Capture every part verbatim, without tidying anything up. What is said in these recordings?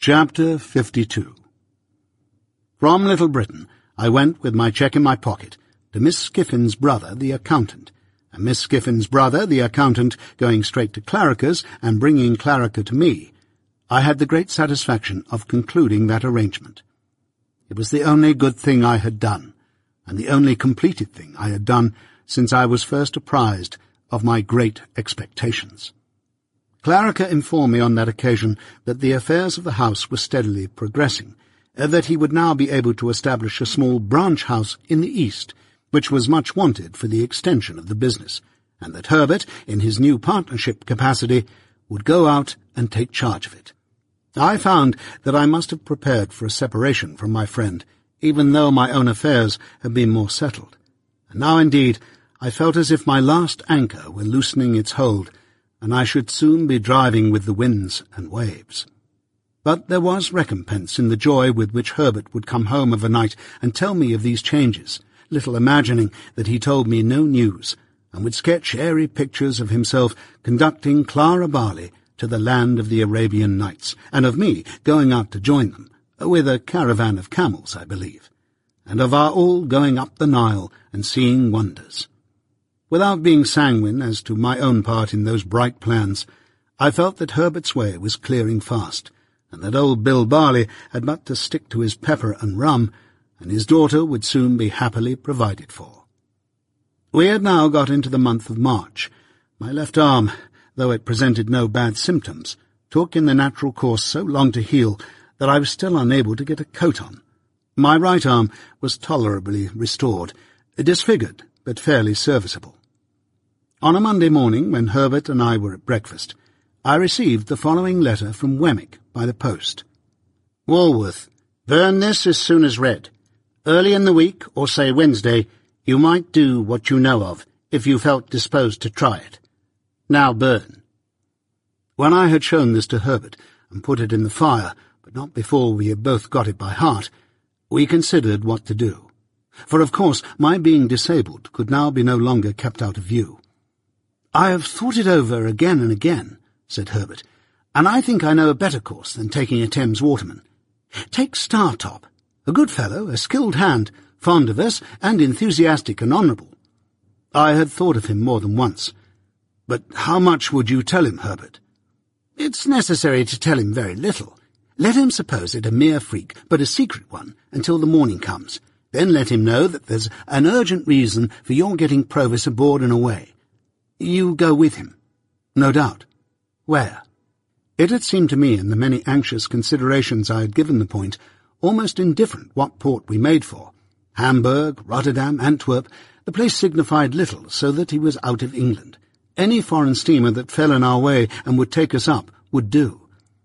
Chapter fifty-two. From Little Britain I went with my cheque in my pocket to Miss Skiffin's brother, the accountant, and Miss Skiffin's brother, the accountant, going straight to Clarriker's and bringing Clarriker to me. I had the great satisfaction of concluding that arrangement. It was the only good thing I had done, and the only completed thing I had done since I was first apprised of my great expectations. Clarriker informed me on that occasion that the affairs of the house were steadily progressing, uh, that he would now be able to establish a small branch house in the east, which was much wanted for the extension of the business, and that Herbert, in his new partnership capacity, would go out and take charge of it. I found that I must have prepared for a separation from my friend, even though my own affairs had been more settled. And now, indeed, I felt as if my last anchor were loosening its hold, and I should soon be driving with the winds and waves. But there was recompense in the joy with which Herbert would come home of a night and tell me of these changes, little imagining that he told me no news, and would sketch airy pictures of himself conducting Clara Barley to the land of the Arabian Nights, and of me going out to join them, with a caravan of camels, I believe, and of our all going up the Nile and seeing wonders. Without being sanguine as to my own part in those bright plans, I felt that Herbert's way was clearing fast, and that old Bill Barley had but to stick to his pepper and rum, and his daughter would soon be happily provided for. We had now got into the month of March. My left arm, though it presented no bad symptoms, took in the natural course so long to heal that I was still unable to get a coat on. My right arm was tolerably restored, disfigured, but fairly serviceable. On a Monday morning, when Herbert and I were at breakfast, I received the following letter from Wemmick by the post. Walworth, burn this as soon as read. Early in the week, or say Wednesday, you might do what you know of, if you felt disposed to try it. Now burn. When I had shown this to Herbert, and put it in the fire, but not before we had both got it by heart, we considered what to do. For of course my being disabled could now be no longer kept out of view. I have thought it over again and again, said Herbert, and I think I know a better course than taking a Thames waterman. Take Startop, a good fellow, a skilled hand, fond of us, and enthusiastic and honourable. I had thought of him more than once. But how much would you tell him, Herbert? It's necessary to tell him very little. Let him suppose it a mere freak, but a secret one, until the morning comes. Then let him know that there's an urgent reason for your getting Provis aboard and away. You go with him. No doubt. Where? It had seemed to me, in the many anxious considerations I had given the point, almost indifferent what port we made for. Hamburg, Rotterdam, Antwerp, the place signified little, so that he was out of England. Any foreign steamer that fell in our way and would take us up would do.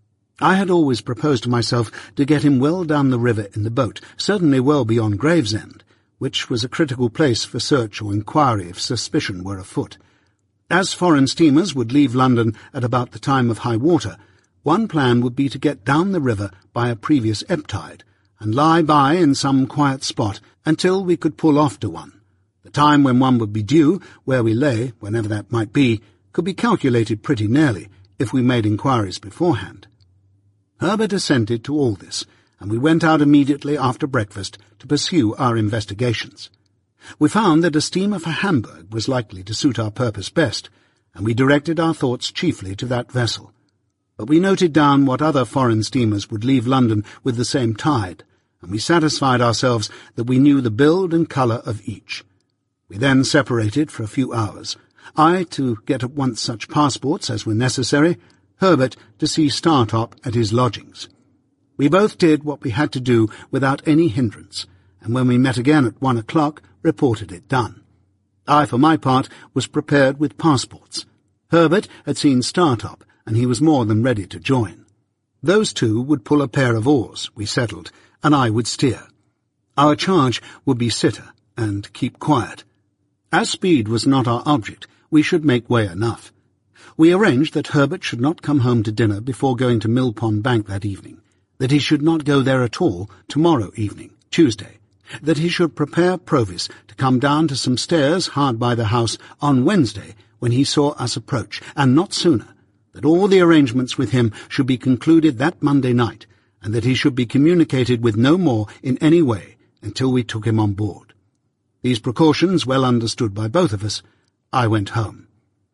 I had always proposed to myself to get him well down the river in the boat, certainly well beyond Gravesend, which was a critical place for search or inquiry if suspicion were afoot. As foreign steamers would leave London at about the time of high water, one plan would be to get down the river by a previous ebb tide, and lie by in some quiet spot until we could pull off to one. The time when one would be due, where we lay, whenever that might be, could be calculated pretty nearly, if we made inquiries beforehand. Herbert assented to all this, and we went out immediately after breakfast to pursue our investigations. We found that a steamer for Hamburg was likely to suit our purpose best, and we directed our thoughts chiefly to that vessel. But we noted down what other foreign steamers would leave London with the same tide, and we satisfied ourselves that we knew the build and colour of each. We then separated for a few hours, I to get at once such passports as were necessary, Herbert to see Startop at his lodgings. We both did what we had to do without any hindrance, and when we met again at one o'clock, reported it done. I, for my part, was prepared with passports. Herbert had seen Startop, and he was more than ready to join. Those two would pull a pair of oars, we settled, and I would steer. Our charge would be sitter, and keep quiet. As speed was not our object, we should make way enough. We arranged that Herbert should not come home to dinner before going to Mill Pond Bank that evening, that he should not go there at all tomorrow evening, Tuesday, that he should prepare Provis to come down to some stairs hard by the house on Wednesday when he saw us approach, and not sooner, that all the arrangements with him should be concluded that Monday night, and that he should be communicated with no more in any way until we took him on board. These precautions well understood by both of us, I went home.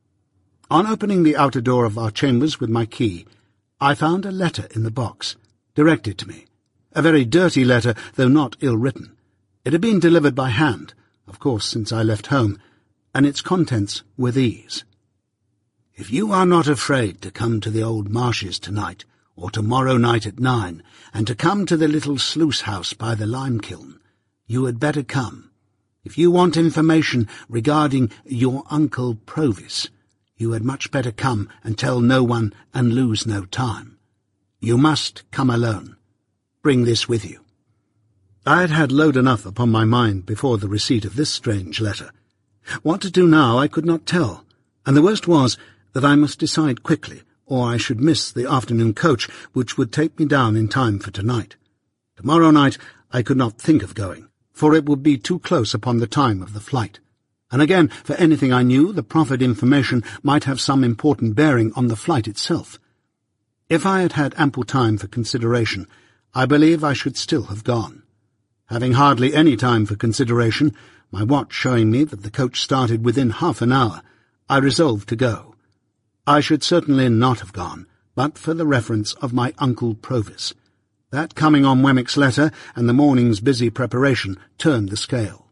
On opening the outer door of our chambers with my key, I found a letter in the box, directed to me. A very dirty letter, though not ill-written. It had been delivered by hand, of course, since I left home, and its contents were these. "If you are not afraid to come to the old marshes tonight, or tomorrow night at nine, and to come to the little sluice house by the lime kiln, you had better come. If you want information regarding your Uncle Provis, you had much better come and tell no one and lose no time. You must come alone. Bring this with you." I had had load enough upon my mind before the receipt of this strange letter. What to do now I could not tell, and the worst was that I must decide quickly, or I should miss the afternoon coach which would take me down in time for tonight. Tomorrow night I could not think of going, for it would be too close upon the time of the flight. And again, for anything I knew, the proffered information might have some important bearing on the flight itself. If I had had ample time for consideration, I believe I should still have gone. Having hardly any time for consideration, my watch showing me that the coach started within half an hour, I resolved to go. I should certainly not have gone, but for the reference of my Uncle Provis. That coming on Wemmick's letter and the morning's busy preparation turned the scale.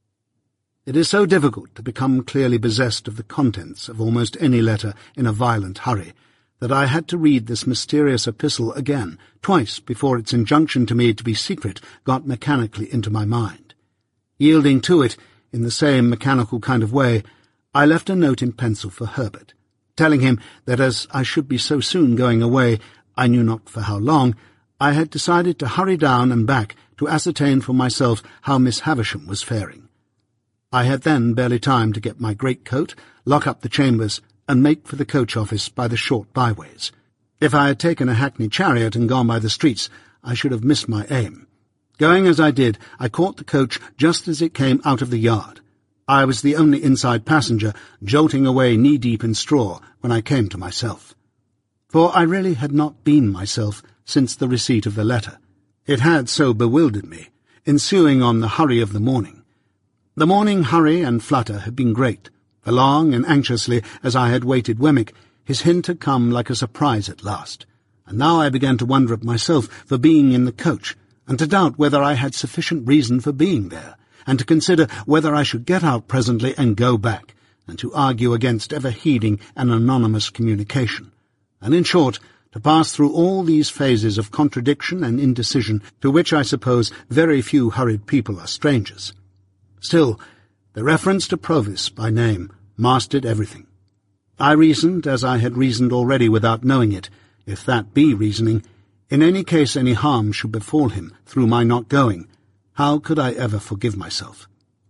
It is so difficult to become clearly possessed of the contents of almost any letter in a violent hurry, that I had to read this mysterious epistle again, twice before its injunction to me to be secret got mechanically into my mind. Yielding to it in the same mechanical kind of way, I left a note in pencil for Herbert, telling him that as I should be so soon going away, I knew not for how long, I had decided to hurry down and back to ascertain for myself how Miss Havisham was faring. I had then barely time to get my greatcoat, lock up the chambers, and make for the coach office by the short byways. If I had taken a hackney chariot and gone by the streets, I should have missed my aim. Going as I did, I caught the coach just as it came out of the yard. I was the only inside passenger, jolting away knee-deep in straw when I came to myself. For I really had not been myself since the receipt of the letter. It had so bewildered me, ensuing on the hurry of the morning. The morning hurry and flutter had been great, for long and anxiously as I had waited Wemmick, his hint had come like a surprise at last, and now I began to wonder at myself for being in the coach, and to doubt whether I had sufficient reason for being there, and to consider whether I should get out presently and go back, and to argue against ever heeding an anonymous communication, and in short, to pass through all these phases of contradiction and indecision to which I suppose very few hurried people are strangers. Still, the reference to Provis by name mastered everything. I reasoned as I had reasoned already without knowing it, if that be reasoning. In any case any harm should befall him through my not going, how could I ever forgive myself?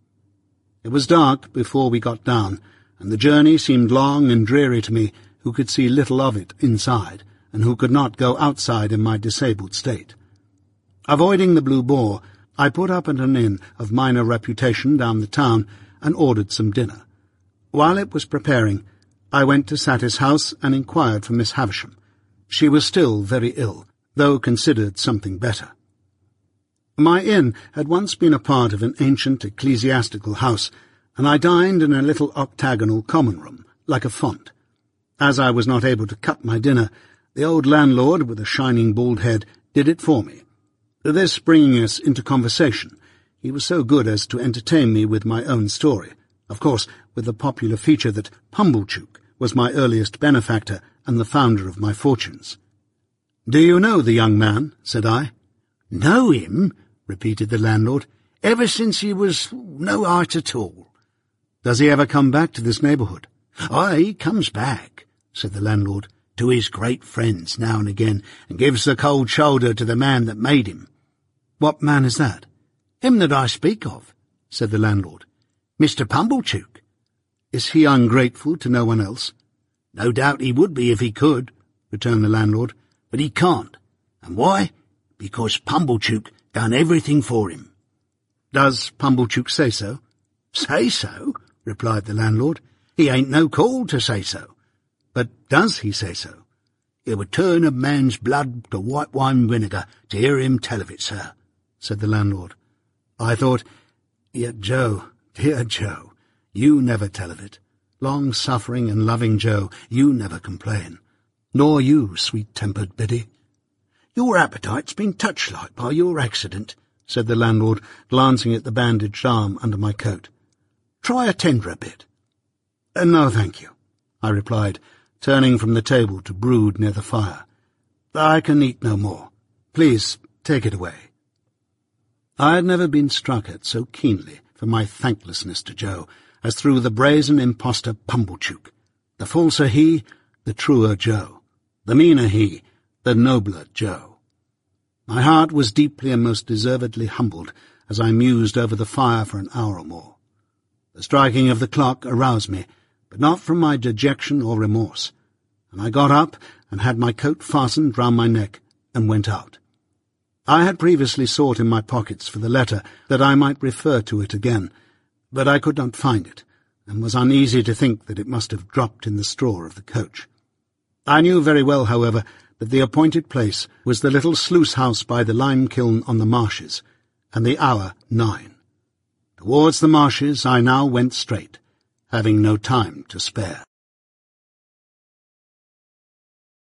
It was dark before we got down, and the journey seemed long and dreary to me, who could see little of it inside, and who could not go outside in my disabled state. Avoiding the Blue Boar, I put up at an inn of minor reputation down the town and ordered some dinner. While it was preparing, I went to Satis house and inquired for Miss Havisham. She was still very ill, though considered something better. My inn had once been a part of an ancient ecclesiastical house, and I dined in a little octagonal common room, like a font. As I was not able to cut my dinner, the old landlord, with a shining bald head, did it for me. This bringing us into conversation, he was so good as to entertain me with my own story, of course with the popular feature that Pumblechook was my earliest benefactor and the founder of my fortunes. "Do you know the young man?" said I. "Know him?" repeated the landlord. "Ever since he was no height at all." "Does he ever come back to this neighbourhood?" "Aye, he comes back," said the landlord, "to his great friends now and again, and gives the cold shoulder to the man that made him." "What man is that?" "Him that I speak of," said the landlord. "Mister Pumblechook." "Is he ungrateful to no one else?" "No doubt he would be if he could," returned the landlord, "but he can't. And why? Because Pumblechook done everything for him." "Does Pumblechook say so?" "Say so?" replied the landlord. "He ain't no call to say so." "But does he say so?" It would turn a man's blood to white wine vinegar to hear him tell of it, sir," said the landlord. I thought, "Yet Joe, dear Joe, you never tell of it. Long-suffering and loving Joe, you never complain. Nor you, sweet-tempered Biddy." "Your appetite's been touched like by your accident," said the landlord, glancing at the bandaged arm under my coat. "Try a tenderer bit." Uh, "No, thank you," I replied, turning from the table to brood near the fire. "I can eat no more. Please take it away." I had never been struck at so keenly for my thanklessness to Joe as through the brazen impostor Pumblechook. The falser he, the truer Joe. The meaner he, the nobler Joe. My heart was deeply and most deservedly humbled as I mused over the fire for an hour or more. The striking of the clock aroused me, but not from my dejection or remorse, and I got up and had my coat fastened round my neck and went out. I had previously sought in my pockets for the letter that I might refer to it again, but I could not find it, and was uneasy to think that it must have dropped in the straw of the coach. I knew very well, however, that the appointed place was the little sluice house by the lime kiln on the marshes, and the hour nine. Towards the marshes I now went straight, having no time to spare.